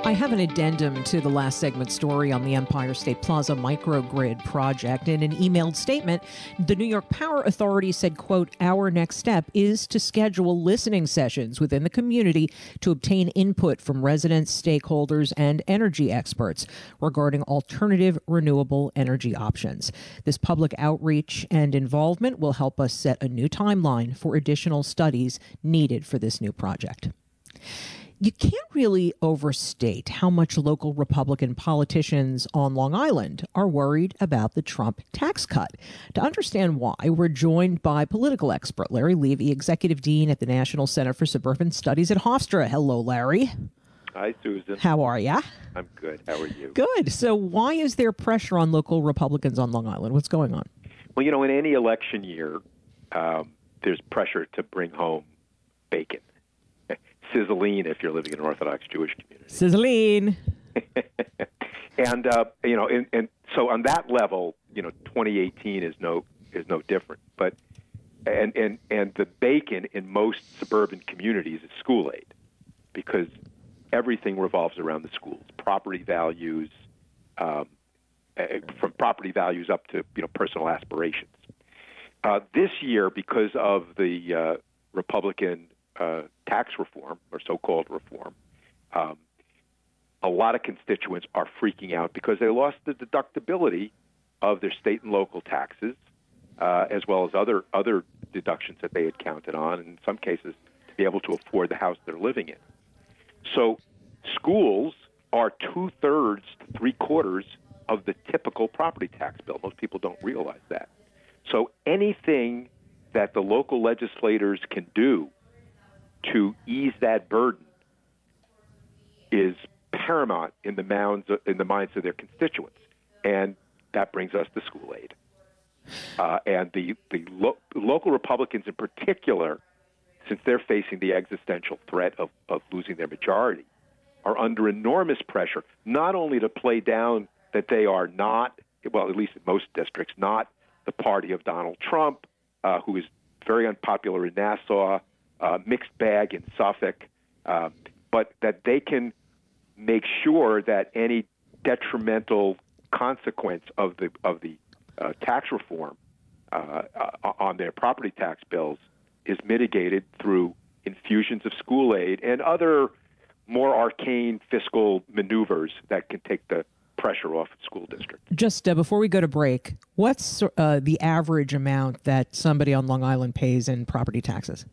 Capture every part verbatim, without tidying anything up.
I have an addendum to the last segment story on the Empire State Plaza microgrid project. In an emailed statement, the New York Power Authority said, quote, "Our next step is to schedule listening sessions within the community to obtain input from residents, stakeholders, and energy experts regarding alternative renewable energy options. This public outreach and involvement will help us set a new timeline for additional studies needed for this new project." You can't really overstate how much local Republican politicians on Long Island are worried about the Trump tax cut. To understand why, we're joined by political expert Larry Levy, Executive Dean at the National Center for Suburban Studies at Hofstra. Hello, Larry. Hi, Susan. How are you? I'm good. How are you? Good. So why is there pressure on local Republicans on Long Island? What's going on? Well, you know, in any election year, um, there's pressure to bring home bacon. Sizzling if you're living in an Orthodox Jewish community. Sizzling. and, uh, you know, and, and so on that level, you know, twenty eighteen is no is no different. But and, and, and the bacon in most suburban communities is school aid because everything revolves around the schools, property values, um, from property values up to, you know, personal aspirations. Uh, this year, because of the uh, Republican Uh, tax reform, or so-called reform, um, a lot of constituents are freaking out because they lost the deductibility of their state and local taxes, uh, as well as other other deductions that they had counted on, and in some cases, to be able to afford the house they're living in. So schools are two-thirds to three-quarters of the typical property tax bill. Most people don't realize that. So anything that the local legislators can do to ease that burden is paramount in the minds in the minds of their constituents, and that brings us to school aid. Uh, and the the lo- local Republicans in particular, since they're facing the existential threat of, of losing their majority, are under enormous pressure, not only to play down that they are not, well, at least in most districts, not the party of Donald Trump, uh, who is very unpopular in Nassau, Uh, mixed bag in Suffolk, uh, but that they can make sure that any detrimental consequence of the of the uh, tax reform uh, uh, on their property tax bills is mitigated through infusions of school aid and other more arcane fiscal maneuvers that can take the pressure off school districts. Just uh, before we go to break, what's uh, the average amount that somebody on Long Island pays in property taxes?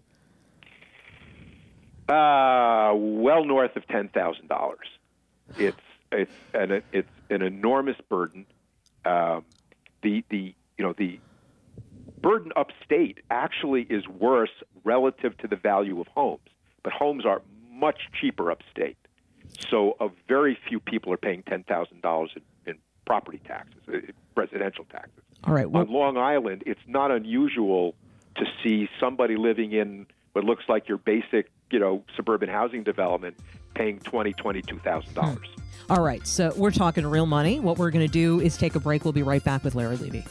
Uh, well north of ten thousand dollars. It's it's an it's an enormous burden. Um, the the you know the burden upstate actually is worse relative to the value of homes, but homes are much cheaper upstate. So a very few people are paying ten thousand dollars in, in property taxes, residential taxes. All right. Well, on Long Island, it's not unusual to see somebody living in what looks like your basic, you know, suburban housing development paying twenty thousand dollars, twenty-two thousand dollars. Hmm. All right. So we're talking real money. What we're going to do is take a break. We'll be right back with Larry Levy.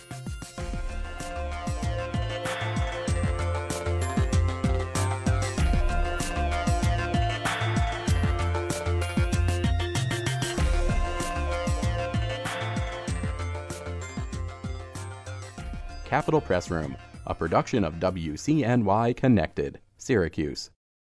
Capitol Press Room, a production of W C N Y Connected, Syracuse.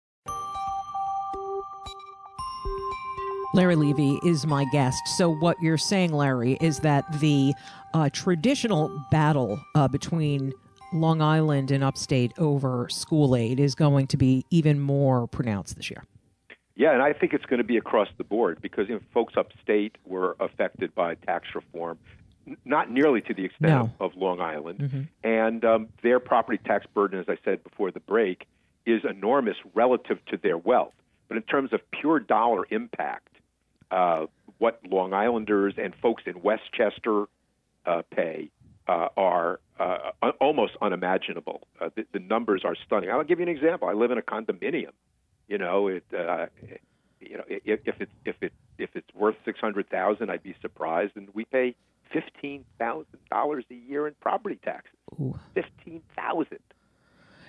Larry Levy is my guest. So what you're saying, Larry, is that the uh, traditional battle uh, between Long Island and upstate over school aid is going to be even more pronounced this year. Yeah, and I think it's going to be across the board because, you know, folks upstate were affected by tax reform, n- not nearly to the extent No. of, of Long Island. Mm-hmm. And um, their property tax burden, as I said before the break, is enormous relative to their wealth. But in terms of pure dollar impact, uh, what Long Islanders and folks in Westchester uh, pay uh, are uh, un- almost unimaginable. Uh, the, the numbers are stunning. I'll give you an example. I live in a condominium. You know, it. Uh, you know, if, if it's if it if it's worth six hundred thousand, I'd be surprised. And we pay fifteen thousand dollars a year in property taxes. Ooh. Fifteen thousand.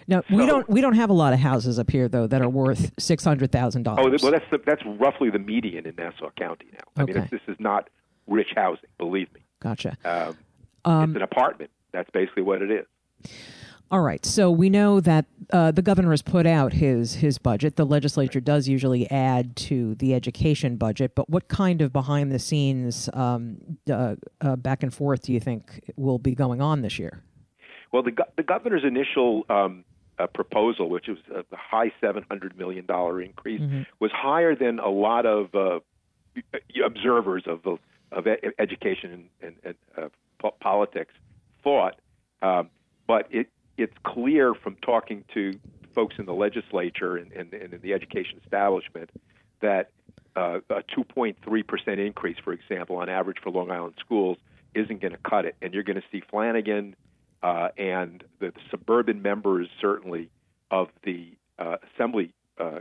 No, we So- don't. We don't have a lot of houses up here though that are worth six hundred thousand Oh, dollars. well, that's the, that's roughly the median in Nassau County now. I mean, Okay. it's, this is not rich housing, believe me. Gotcha. Um, Um, it's an apartment. That's basically what it is. All right. So we know that uh, the governor has put out his his budget. The legislature does usually add to the education budget, but what kind of behind the scenes um, uh, uh, back and forth do you think will be going on this year? Well, the go- the governor's initial um, uh, proposal, which was a high seven hundred million dollars increase, Mm-hmm. was higher than a lot of uh, observers of the of e- education and, and, and uh, po- politics thought. Um, but it it's clear from talking to folks in the legislature and, and, and in the education establishment that uh, a two point three percent increase, for example, on average for Long Island schools isn't going to cut it. And you're going to see Flanagan uh, and the suburban members, certainly, of the uh, Assembly uh,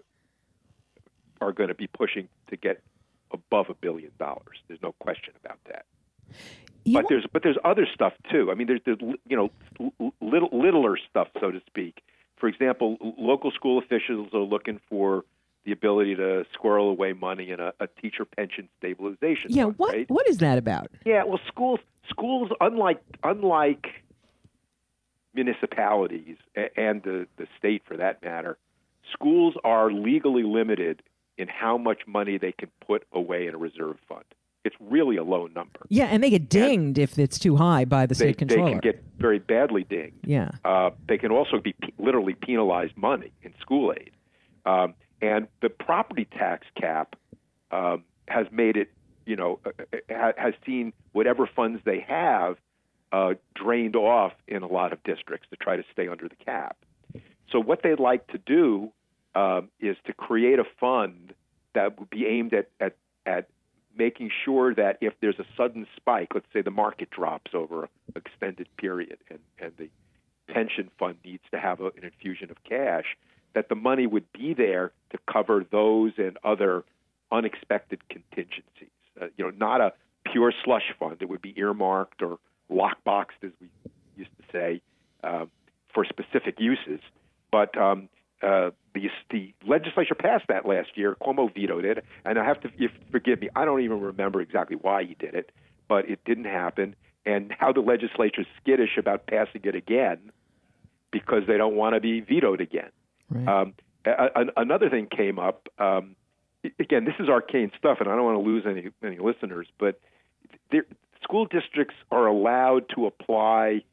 are going to be pushing to get above a billion dollars. There's no question about that. You But there's but there's other stuff too. I mean, there's, there's you know little littler stuff, so to speak. For example, local school officials are looking for the ability to squirrel away money in a, a teacher pension stabilization yeah. fund, What right? what is that about? Yeah, well, schools schools unlike unlike municipalities a- and the, the state for that matter, schools are legally limited in how much money they can put away in a reserve fund. It's really a low number. Yeah, and they get dinged if it's too high by the They, state they controller. can get very badly dinged. yeah. Uh, they can also be pe- literally penalized money in school aid. Um, and the property tax cap um, has made it, you know, uh, ha- has seen whatever funds they have uh, drained off in a lot of districts to try to stay under the cap. So what they'd like to do um, is to create a fund that would be aimed at, at, at making sure that if there's a sudden spike, let's say the market drops over an extended period and, and the pension fund needs to have a, an infusion of cash, that the money would be there to cover those and other unexpected contingencies. Uh, you know, not a pure slush fund. It would be earmarked or lockboxed, as we used to say, uh, for specific uses. But um, uh, the, the legislature passed that last year. Cuomo vetoed it, and I have to if, forgive me. I don't even remember exactly why he did it, but it didn't happen. And now the legislature's skittish about passing it again because they don't want to be vetoed again. Right. Um, a, a, another thing came up. Um, again, this is arcane stuff, and I don't want to lose any any listeners. But there, school districts are allowed to apply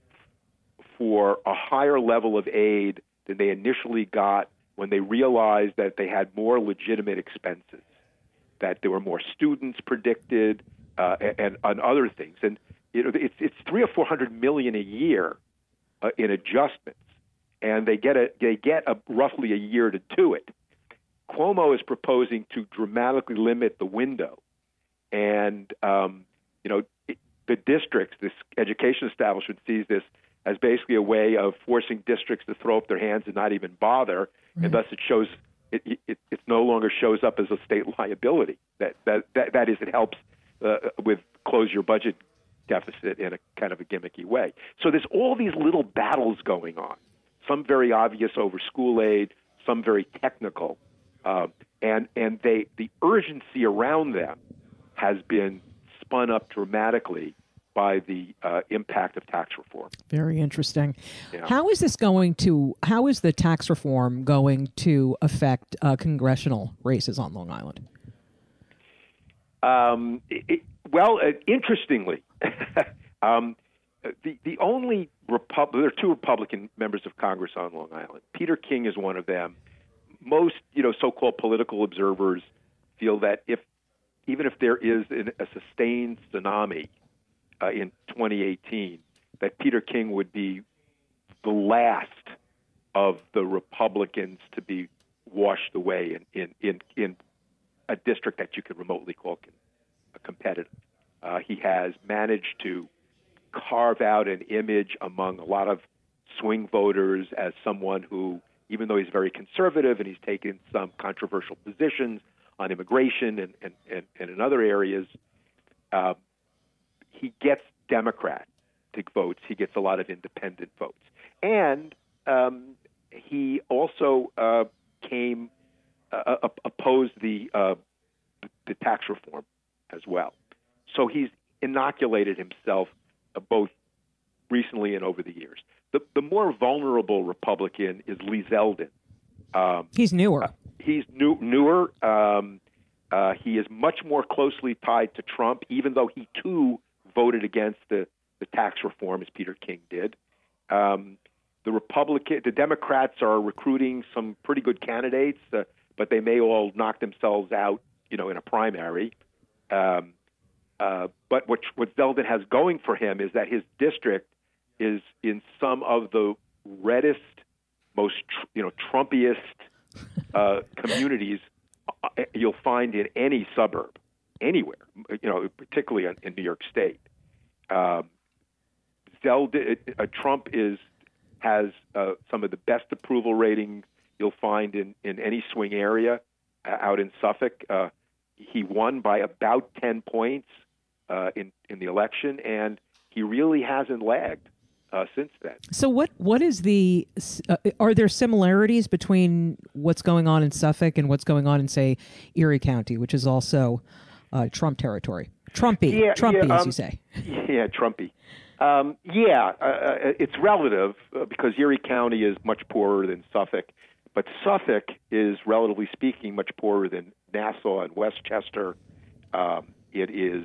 for a higher level of aid than they initially got when they realized that they had more legitimate expenses, that there were more students predicted, uh, and, and other things. And you know, it's it's three or four hundred million a year uh, in adjustments, and they get a they get a, roughly a year to do it. Cuomo is proposing to dramatically limit the window, and um, you know it, the districts, this education establishment sees this as basically a way of forcing districts to throw up their hands and not even bother, Right. and thus it shows it, it, it no longer shows up as a state liability. That that that, that is, it helps uh, with close your budget deficit in a kind of a gimmicky way. So there's all these little battles going on. Some very obvious over school aid, some very technical, uh, and and they the urgency around them has been spun up dramatically by the uh, impact of tax reform. Very interesting. Yeah. How is this going to? How is the tax reform going to affect uh, congressional races on Long Island? Um, it, it, well, uh, interestingly, um, the the only Repub- there are two Republican members of Congress on Long Island. Peter King is one of them. Most, you know, so-called political observers feel that if even if there is an, a sustained tsunami uh, in twenty eighteen, that Peter King would be the last of the Republicans to be washed away in in in, in a district that you could remotely call con- a competitive. Uh, he has managed to carve out an image among a lot of swing voters as someone who, even though he's very conservative and he's taken some controversial positions on immigration and, and, and, and in other areas, uh, he gets Democratic votes. He gets a lot of independent votes. And um, he also uh, came uh, opposed the uh, the tax reform as well. So he's inoculated himself uh, both recently and over the years. The the more vulnerable Republican is Lee Zeldin. Um, he's newer. Uh, he's new, newer. Um, uh, he is much more closely tied to Trump, even though he too voted against the, the tax reform, as Peter King did. Um, the Republican, the Democrats are recruiting some pretty good candidates, uh, but they may all knock themselves out, you know, in a primary. Um, uh, but what what Zeldin has going for him is that his district is in some of the reddest, most you know Trumpiest uh, communities you'll find in any suburb, anywhere. You know, particularly in, in New York State. Um, Zeldin, uh, Trump is has uh, some of the best approval ratings you'll find in, in any swing area uh, out in Suffolk. Uh, he won by about ten points uh, in in the election, and he really hasn't lagged uh, since then. So, what what is the? Uh, are there similarities between what's going on in Suffolk and what's going on in, say, Erie County, which is also uh, Trump territory? Trumpy, yeah, Trumpy, yeah, um, as you say. Yeah, Trumpy. Um, yeah, uh, it's relative uh, because Erie County is much poorer than Suffolk, but Suffolk is, relatively speaking, much poorer than Nassau and Westchester. Um, it is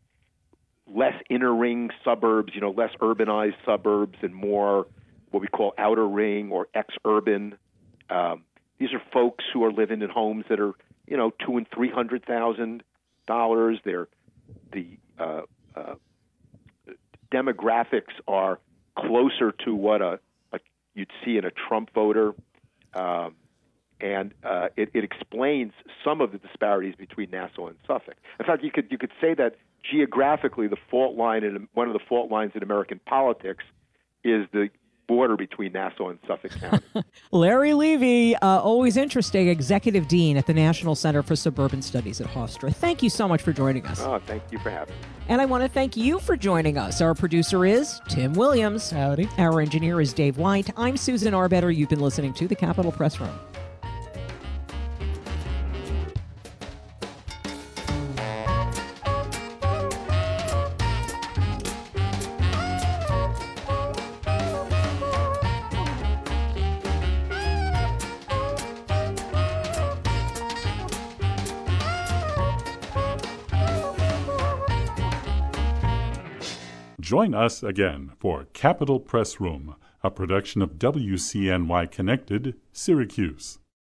less inner ring suburbs, you know, less urbanized suburbs, and more what we call outer ring or ex-urban. Um, these are folks who are living in homes that are, you know, two and three hundred thousand dollars. They're the uh, uh, demographics are closer to what a, a you'd see in a Trump voter, um, and uh, it, it explains some of the disparities between Nassau and Suffolk. In fact, you could you could say that geographically, the fault line in one of the fault lines in American politics is the border between Nassau and Suffolk County. Larry Levy, uh, always interesting, Executive Dean at the National Center for Suburban Studies at Hofstra. Thank you so much for joining us. Oh, thank you for having me. And I want to thank you for joining us. Our producer is Tim Williams. Howdy. Our engineer is Dave White. I'm Susan Arbetter. You've been listening to the Capitol Press Room. Join us again for Capitol Press Room, a production of W C N Y Connected, Syracuse.